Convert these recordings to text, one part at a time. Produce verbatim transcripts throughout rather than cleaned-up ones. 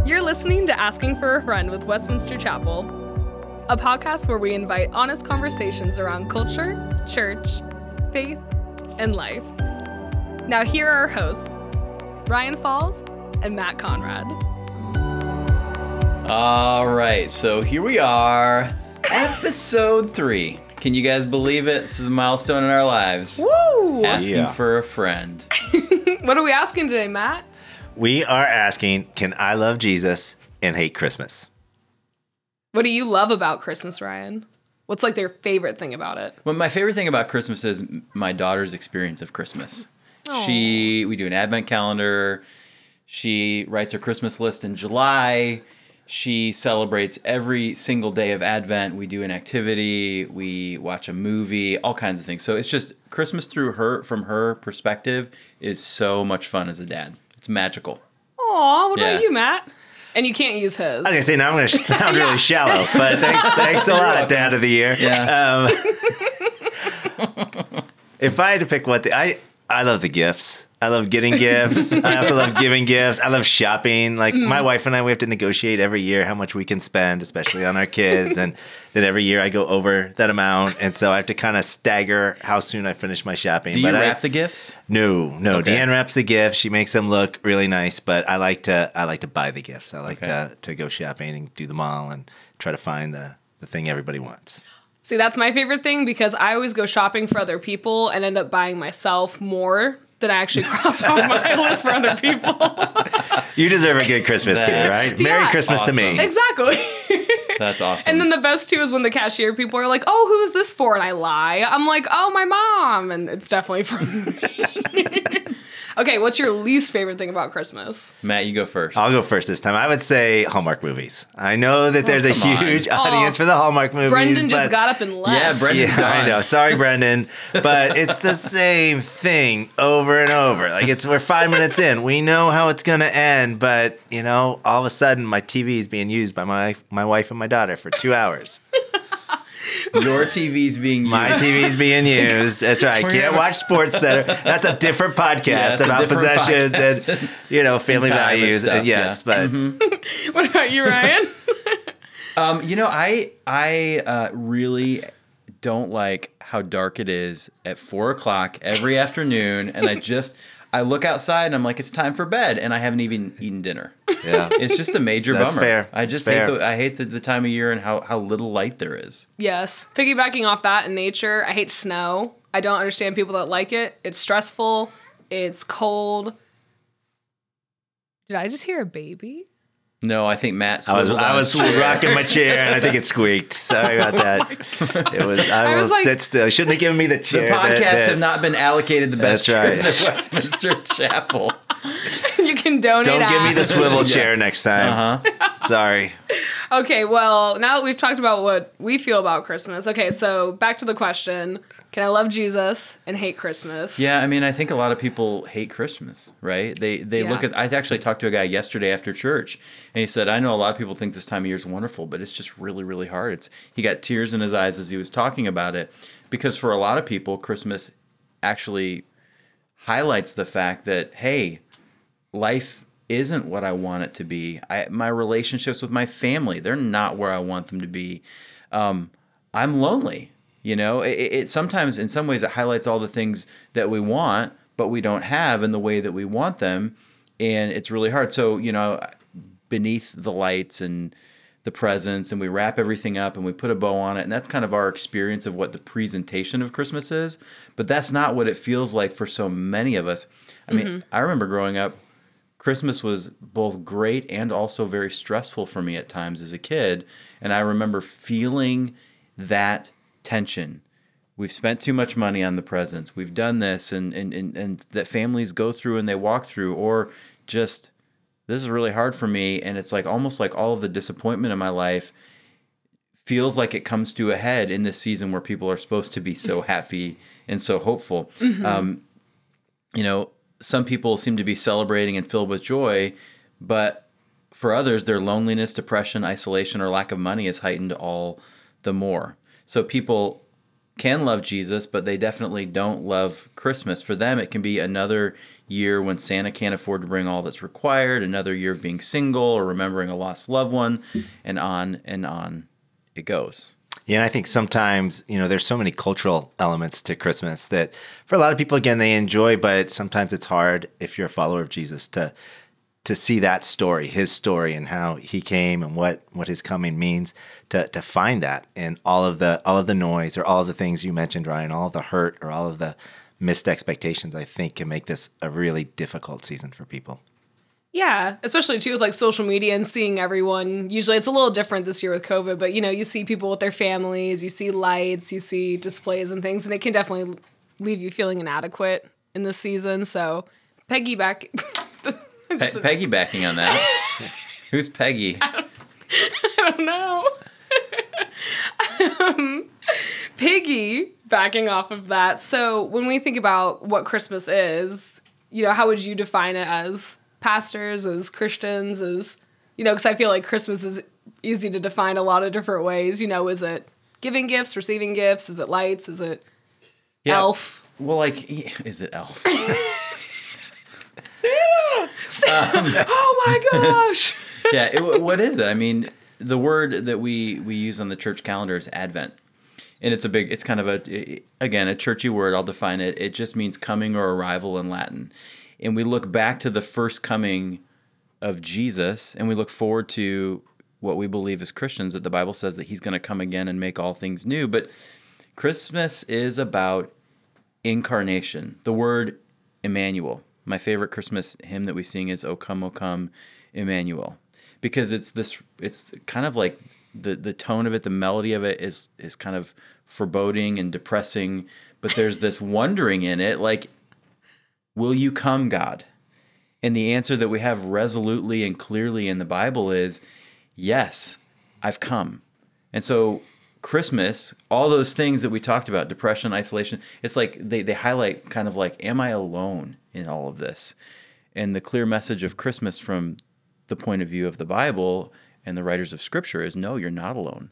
You're listening to Asking for a Friend with Westminster Chapel, a podcast where we invite honest conversations around culture, church, faith, and life. Now here are our hosts, Ryan Falls and Matt Conrad. All right, so here we are, episode three. Can you guys believe it? This is a milestone in our lives. Woo! Asking Yeah. for a friend. What are we asking today, Matt? We are asking, can I love Jesus and hate Christmas? What do you love about Christmas, Ryan? What's like their favorite thing about it? Well, my favorite thing about Christmas is my daughter's experience of Christmas. She, we do an advent calendar. She writes her Christmas list in July. She celebrates every single day of Advent. We do an activity. We watch a movie, all kinds of things. So it's just Christmas through her, from her perspective, is so much fun as a dad. It's magical. Aw, what Yeah. about you, Matt? And you can't use his. I was going to say, now I'm going to sound Yeah. really shallow, but thanks, thanks a lot, Dad of the Year. Yeah. Um, if I had to pick what, the, I, I love the gifts. I love getting gifts. I also love giving gifts. I love shopping. Like Mm. my wife and I, we have to negotiate every year how much we can spend, especially on our kids. And then every year I go over that amount. And so I have to kind of stagger how soon I finish my shopping. Do you but wrap I, the gifts? No, no. Okay. Deanne wraps the gifts. She makes them look really nice, but I like to I like to buy the gifts. I like Okay. to to go shopping and do them all and try to find the, the thing everybody wants. See, that's my favorite thing because I always go shopping for other people and end up buying myself more than I actually cross off my list for other people. You deserve a good Christmas too, That's right? Merry Yeah. Christmas Awesome. to me. Exactly. That's awesome. And then the best too is when the cashier people are like, "Oh, who is this for?" And I lie. I'm like, "Oh, my mom," and it's definitely from me. Okay, what's your least favorite thing about Christmas? Matt, you go first. I'll go first this time. I would say Hallmark movies. I know that there's a come on. huge audience Oh, for the Hallmark movies. Brendan just but- got up and left. Yeah, Brendan's Yeah, I gone. know. Sorry, Brendan, but it's the same thing over and over. Like it's we're five minutes in. We know how it's gonna end, but you know, all of a sudden, my T V is being used by my my wife and my daughter for two hours. Your T V's being used. My T V's being used. That's right. We're Can't gonna- watch Sports Center. That's a different podcast Yeah, that's a about different possessions podcast. and you know family And time and values. stuff, And yes, yeah. Mm-hmm. but What about you, Ryan? Um, you know, I I uh, really don't like how dark it is at four o'clock every afternoon, and I just I look outside and I'm like, it's time for bed, and I haven't even eaten dinner. yeah. It's just a major That's bummer. fair. I just That's hate fair. the I hate the, the time of year and how how little light there is. Yes. Piggybacking off that in nature, I hate snow. I don't understand people that like it. It's stressful. It's cold. Did I just hear a baby? No, I think Matt. I was swiveled I on was his chair. rocking my chair and I think it squeaked. Sorry about that. It was I, I will was like- sit still. Shouldn't have given me the The chair. podcasts that- that- have not been allocated the best That's chairs right. at Westminster Chapel. You can donate. Don't give me at- the swivel Yeah. chair next time. Uh-huh. Sorry. Okay, well, now that we've talked about what we feel about Christmas, okay, so back to the question. Can I love Jesus and hate Christmas? Yeah, I mean, I think a lot of people hate Christmas, right? They they Yeah. look at. I actually talked to a guy yesterday after church, and he said, "I know a lot of people think this time of year is wonderful, but it's just really, really hard." It's he got tears in his eyes as he was talking about it, because for a lot of people, Christmas actually highlights the fact that hey, life isn't what I want it to be. I my relationships with my family, they're not where I want them to be. Um, I'm lonely. You know, it, it sometimes, in some ways, it highlights all the things that we want, but we don't have in the way that we want them, and it's really hard. So, you know, beneath the lights and the presents, and we wrap everything up and we put a bow on it, and that's kind of our experience of what the presentation of Christmas is. But that's not what it feels like for so many of us. I mean, I remember growing up, Christmas was both great and also very stressful for me at times as a kid, and I remember feeling that tension. We've spent too much money on the presents. We've done this, and, and, and, and that families go through and they walk through, or just, this is really hard for me. And it's like almost like all of the disappointment in my life feels like it comes to a head in this season where people are supposed to be so happy and so hopeful. Mm-hmm. Um, you know, some people seem to be celebrating and filled with joy, but for others, their loneliness, depression, isolation, or lack of money is heightened all the more. So people can love Jesus, but they definitely don't love Christmas. For them, it can be another year when Santa can't afford to bring all that's required, another year of being single or remembering a lost loved one, and on and on it goes. Yeah, and I think sometimes, you know, there's so many cultural elements to Christmas that for a lot of people, again, they enjoy, but sometimes it's hard if you're a follower of Jesus to to see that story, his story, and how he came and what, what his coming means, to to find that in all of the all of the noise or all of the things you mentioned, Ryan, all of the hurt or all of the missed expectations, I think can make this a really difficult season for people. Yeah, especially too with like social media and seeing everyone. Usually it's a little different this year with COVID, but you know, you see people with their families, you see lights, you see displays and things, and it can definitely leave you feeling inadequate in this season. So Peggy back. Pe- Peggy backing on that. Who's Peggy? I don't, I don't know. um, Piggy backing off of that. So when we think about what Christmas is, you know, how would you define it as pastors, as Christians, as, you know, because I feel like Christmas is easy to define a lot of different ways. You know, is it giving gifts, receiving gifts? Is it lights? Is it yeah. elf? Well, like, is it elf? Um, oh my gosh. yeah, it, what is it? I mean, the word that we, we use on the church calendar is Advent. And it's a big, it's kind of a, again, a churchy word. I'll define it. It just means coming or arrival in Latin. And we look back to the first coming of Jesus, and we look forward to what we believe as Christians, that the Bible says that he's going to come again and make all things new. But Christmas is about incarnation. The word Emmanuel. My favorite Christmas hymn that we sing is "O Come, O Come, Emmanuel," because it's this. It's kind of like the the tone of it, the melody of it is is kind of foreboding and depressing, but there's this wondering in it, like, will you come, God? And the answer that we have resolutely and clearly in the Bible is, yes, I've come. And so Christmas, all those things that we talked about, depression, isolation, it's like they, they highlight kind of like, am I alone in all of this? And the clear message of Christmas from the point of view of the Bible and the writers of Scripture is, no, you're not alone.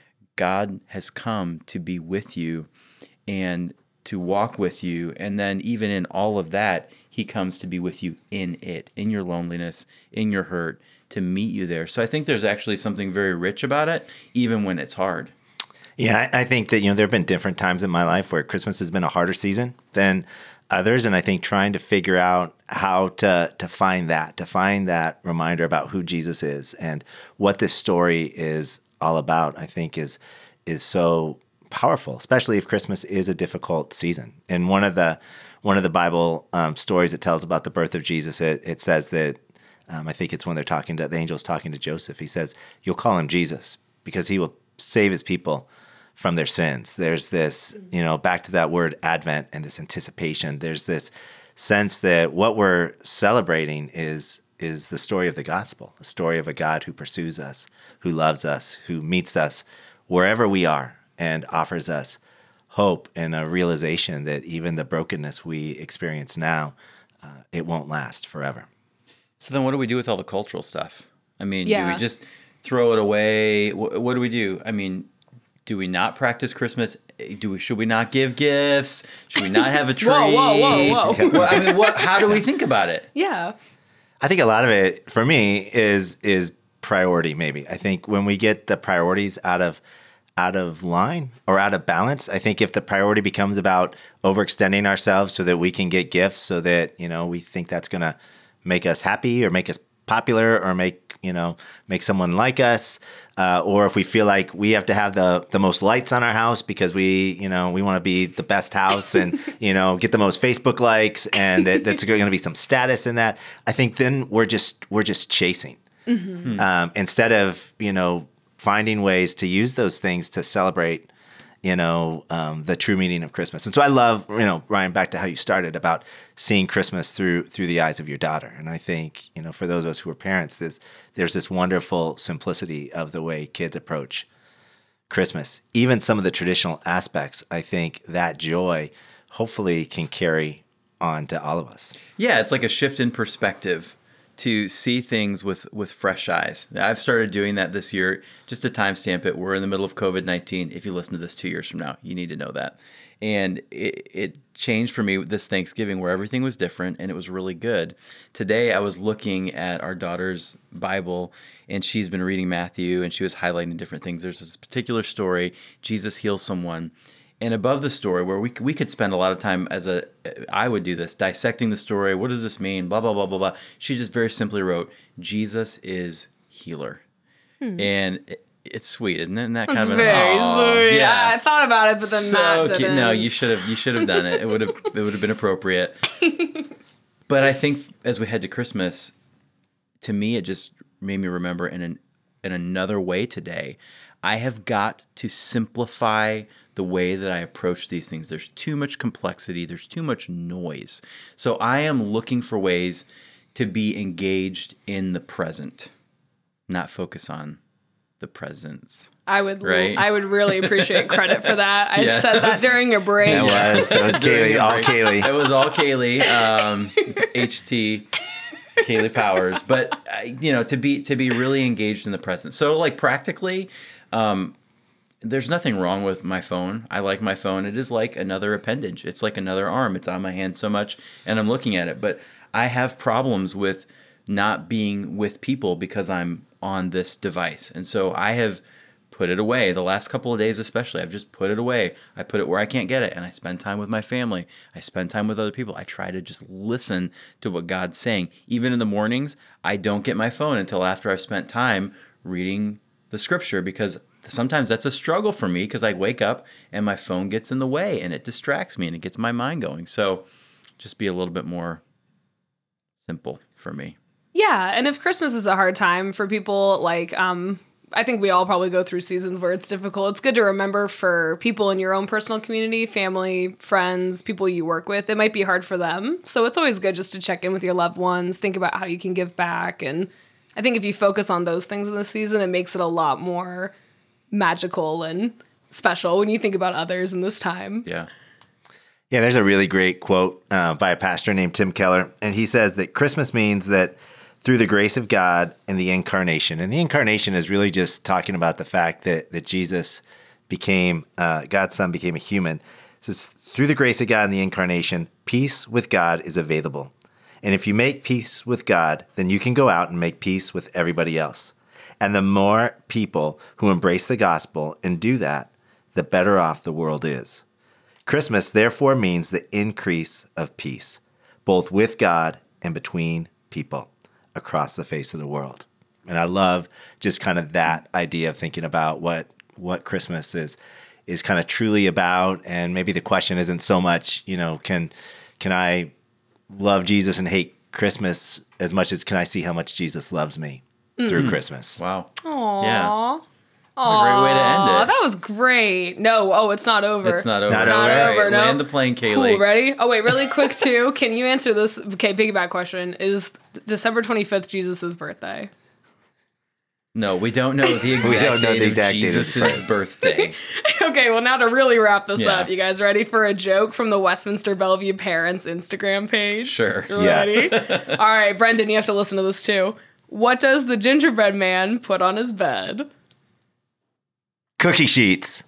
God has come to be with you and to walk with you. And then even in all of that, he comes to be with you in it, in your loneliness, in your hurt, to meet you there. So I think there's actually something very rich about it, even when it's hard. Yeah, I think that, you know, there have been different times in my life where Christmas has been a harder season than others. And I think trying to figure out how to to find that, to find that reminder about who Jesus is and what this story is all about, I think is is so powerful, especially if Christmas is a difficult season. And one of the one of the Bible um, stories that tells about the birth of Jesus, it, it says that, um, I think it's when they're talking to, the angel's talking to Joseph, he says, you'll call him Jesus because he will save his people from their sins. There's this, you know, back to that word Advent and this anticipation. There's this sense that what we're celebrating is is the story of the gospel, the story of a God who pursues us, who loves us, who meets us wherever we are and offers us hope and a realization that even the brokenness we experience now, uh, it won't last forever. So then what do we do with all the cultural stuff? I mean, Yeah. do we just throw it away? What, what do we do? I mean, do we not practice Christmas? Do we? Should we not give gifts? Should we not have a tree? Whoa, whoa, whoa, whoa. Well, I mean, what? How do we think about it? Yeah. I think a lot of it for me is is priority. Maybe I think when we get the priorities out of out of line or out of balance, I think if the priority becomes about overextending ourselves so that we can get gifts, so that, you know, we think that's going to make us happy or make us popular or make, you know, make someone like us, uh, or if we feel like we have to have the the most lights on our house because we, you know, we want to be the best house and, you know, get the most Facebook likes, and that, that's going to be some status in that. I think then we're just we're just chasing Mm-hmm. um, instead of, you know, finding ways to use those things to celebrate, you know, um, the true meaning of Christmas. And so I love, you know, Ryan, back to how you started about seeing Christmas through through the eyes of your daughter. And I think, you know, for those of us who are parents, there's, there's this wonderful simplicity of the way kids approach Christmas. Even some of the traditional aspects, I think that joy hopefully can carry on to all of us. Yeah, it's like a shift in perspective to see things with, with fresh eyes. I've started doing that this year. Just to timestamp it, we're in the middle of covid nineteen. If you listen to this two years from now, you need to know that. And it, it changed for me this Thanksgiving where everything was different and it was really good. Today, I was looking at our daughter's Bible and she's been reading Matthew and she was highlighting different things. There's this particular story, Jesus heals someone. And above the story, where we we could spend a lot of time as a, I would do this, dissecting the story. What does this mean? Blah, blah, blah, blah, blah. She just very simply wrote, Jesus is healer. Hmm. And it, it's sweet, isn't it? Isn't that That's kind of very an, sweet. yeah. I thought about it, but then so Matt cute. didn't. No, you should have you should have done it. It would have it would have been appropriate. But I think as we head to Christmas, to me, it just made me remember in an in another way today. I have got to simplify the way that I approach these things. There's too much complexity. There's too much noise. So I am looking for ways to be engaged in the present, not focus on the presents. I would right? I would really appreciate credit for that. I Yes. said that during a break. That was, that was Kaylee, all Kaylee. It was all Kaylee, um, H T, Kaylee Powers. But uh, you know, to be to be really engaged in the present. So, like practically, um, there's nothing wrong with my phone. I like my phone. It is like another appendage. It's like another arm. It's on my hand so much, and I'm looking at it. But I have problems with not being with people because I'm on this device, and so I have put it away. The last couple of days especially, I've just put it away. I put it where I can't get it, and I spend time with my family. I spend time with other people. I try to just listen to what God's saying. Even in the mornings, I don't get my phone until after I've spent time reading the scripture, because sometimes that's a struggle for me because I wake up and my phone gets in the way and it distracts me and it gets my mind going. So just be a little bit more simple for me. Yeah, and if Christmas is a hard time for people, like, um, I think we all probably go through seasons where it's difficult. It's good to remember for people in your own personal community, family, friends, people you work with, it might be hard for them. So it's always good just to check in with your loved ones, think about how you can give back. And I think if you focus on those things in the season, it makes it a lot more magical and special when you think about others in this time. Yeah. Yeah, there's a really great quote uh, by a pastor named Tim Keller, and he says that Christmas means that through the grace of God and the incarnation, and the incarnation is really just talking about the fact that that Jesus became, uh, God's son became a human. It says, through the grace of God and the incarnation, peace with God is available. And if you make peace with God, then you can go out and make peace with everybody else. And the more people who embrace the gospel and do that, the better off the world is. Christmas, therefore, means the increase of peace, both with God and between people across the face of the world. And I love just kind of that idea of thinking about what what Christmas is is kind of truly about. And maybe the question isn't so much, you know, can can I love Jesus and hate Christmas as much as can I see how much Jesus loves me mm. through Christmas? Wow. Aww. Yeah. A great way to end it. That was great. No, oh, it's not over. It's not over. Not It's not over. over. Right, No. land the plane, Kaylee. Cool, ready? Oh, wait, really quick, too. Can you answer this? Okay, piggyback question. Is December twenty-fifth Jesus' birthday? No, we don't know the exact don't know date the of exact date of his Jesus' birthday. Okay, well, now to really wrap this Yeah. up, you guys ready for a joke from the Westminster Bellevue Parents Instagram page? Sure. You Yes. ready? All right, Brendan, you have to listen to this, too. What does the gingerbread man put on his bed? Cookie sheets.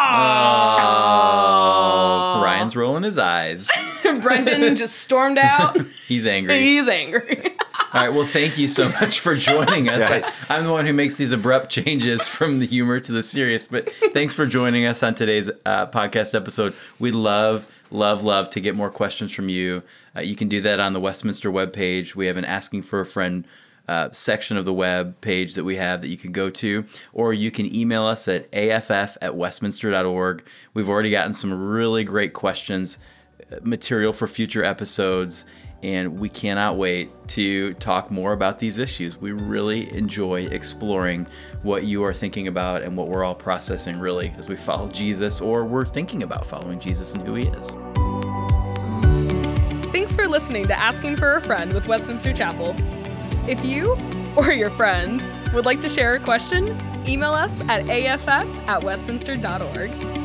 Oh, Ryan's rolling his eyes. Brendan just stormed out. He's angry. He's angry. All right. Well, thank you so much for joining us. Right. I, I'm the one who makes these abrupt changes from the humor to the serious, but thanks for joining us on today's uh, podcast episode. We love, love, love to get more questions from you. Uh, you can do that on the Westminster webpage. We have an Asking for a Friend Uh, section of the web page that we have that you can go to, or you can email us at a f f at westminster dot org. We've already gotten some really great questions, uh, material for future episodes, and we cannot wait to talk more about these issues. We really enjoy exploring what you are thinking about and what we're all processing really as we follow Jesus, or we're thinking about following Jesus and who he is. Thanks for listening to Asking for a Friend with Westminster Chapel. If you or your friend would like to share a question, email us at a f f at westminster dot org.